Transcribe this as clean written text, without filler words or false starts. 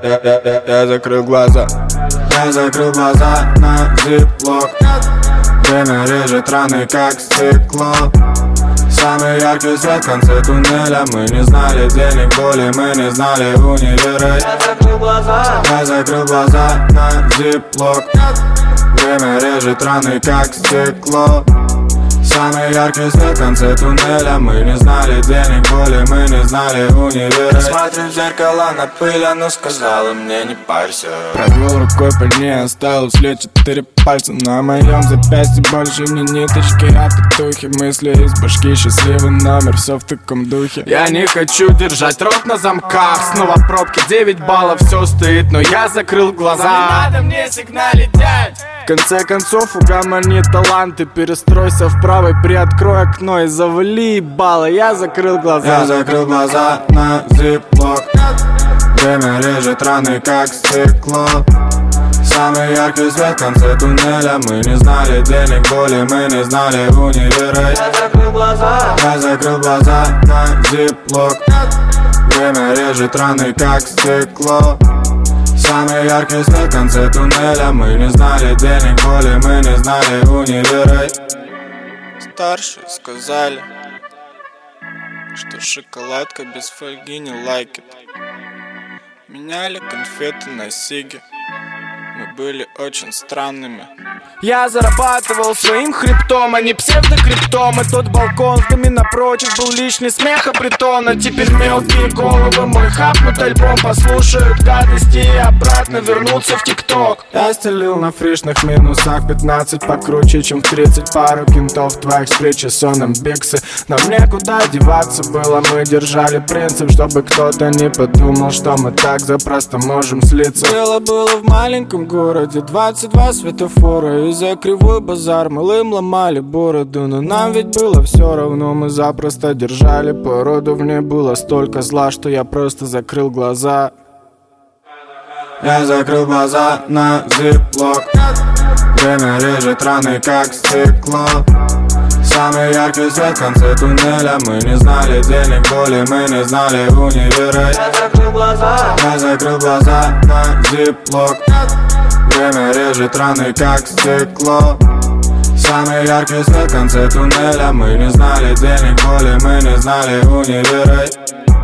Я закрыл глаза. Я закрыл глаза на зиплок. Время режет раны, как стекло. Самый яркий свет в конце туннеля. Мы не знали денег, боли, мы не знали универа. Я закрыл глаза. Я закрыл глаза на зиплок. Время режет раны, как стекло. Самый яркий свет в конце туннеля. Мы не знали денег, боли, мы не знали универа. Смотрю в зеркало на пыль, оно сказала мне не парься. Провел рукой по ней, оставил след 4 пальца. На моем запястье больше не ниточки, а татухи. Мысли из башки, счастливый номер, все в таком духе. Я не хочу держать рот на замках. Снова пробки, 9 баллов, все стоит, но я закрыл глаза. Не надо мне сигналить, дядь. В конце концов угомони таланты. Перестройся вправо, приоткрой окно и завали баллы. Я закрыл глаза. Я закрыл глаза на зиплок. Время режет раны, как стекло. Самый яркий свет в конце туннеля. Мы не знали денег, боли, мы не знали универа. Я закрыл глаза. Я закрыл глаза на зиплок. Время режет раны, как стекло. Самый яркий свет в конце туннеля. Мы не знали денег, боли, мы не знали универа. Старшие сказали, что шоколадка без фольги не лайкет. Меняли конфеты на сиги. Мы были очень странными. Я зарабатывал своим хребтом, а не псевдокриптом. И тот балкон в доме напротив был лишний смеха притона. Теперь мелкие головы мой хапнут альбом, послушают гадости и обратно вернутся в ТикТок. Я стелил на фришных минусах 15 покруче, чем в 30. Пару кентов твоих с причесоном биксы. Нам некуда деваться было, мы держали принцип, чтобы кто-то не подумал, что мы так запросто можем слиться. Дело было в маленьком городе, 22 светофора. И за кривой базар малым ломали бороду. Но нам ведь было все равно, мы запросто держали породу. В ней было столько зла, что я просто закрыл глаза. Я закрыл глаза на зиплок. Время режет раны, как стекло. Самый яркий свет в конце туннеля. Мы не знали денег, боли, мы не знали универа. Я закрыл глаза. Я закрыл глаза на зиплок. Время режет раны, как стекло. Самый яркий свет в конце туннеля. Мы не знали денег, боли, мы не знали универа.